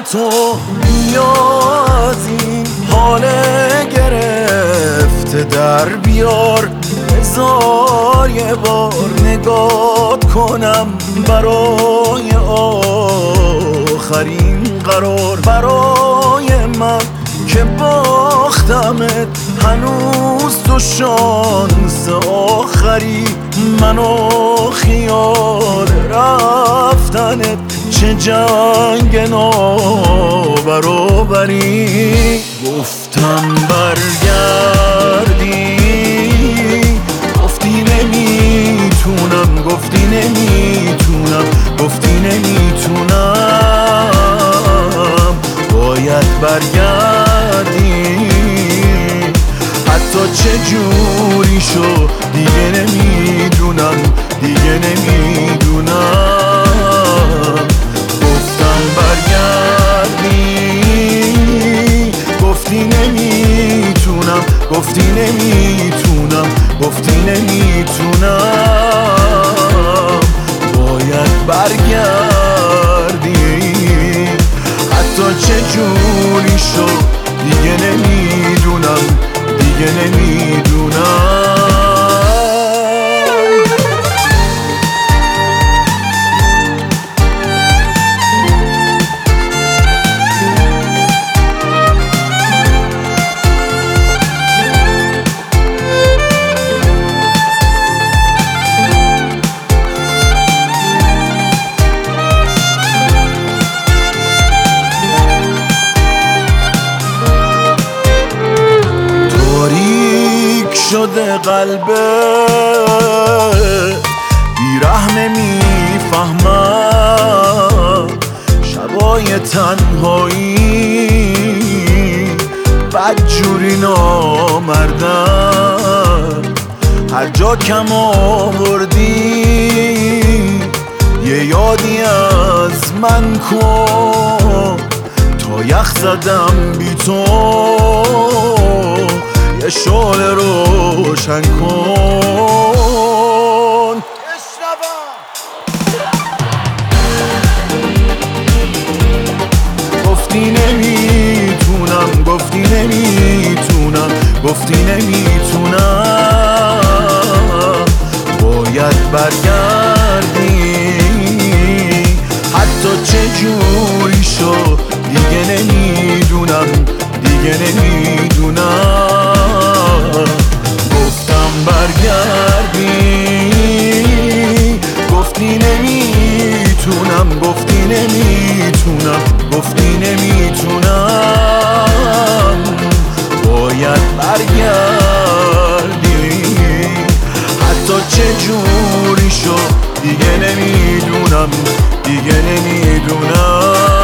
تو بیا از این حال گرفته در بیار، بذار یه بار نگات کنم برای آخرین قرار. برای من که باختمت هنوز تو شانس آخری، منو خیال رفتنت چه جنگ نابرابری. گفتم برگردی گفتی نمیتونم، گفتی نمیتونم، گفتی نمیتونم. باید برگردی حتی چه جوری شو دیگه نمیدونم، دیگه نمیدونم. گفتم برگردی گفتی نمیتونم، گفتی نمیتونم، گفتی نمیتونم. باید برگردی حتی چه جوری شو دیگه نمیدونم، دیگه نمیدونم. شده قلبه بیرحم نمیفهمم، شبای تنهایی بدجوری نامردم. هر جا کم آوردی یه یادی از من کن، تا یخ زدم بی تو یه شعله روشن کن. گفتی نمیتونم، گفتی نمیتونم، گفتی نمیتونم. باید برگردی حتی چه جوری شو دیگه نمیدونم، دیگه نمیدونم. گفتم برگردی گفتی نمیتونم، گفتی نمیتونم، گفتی نمیتونم. باید برگردی حتی چه جوری شو دیگه نمیدونم، دیگه نمیدونم.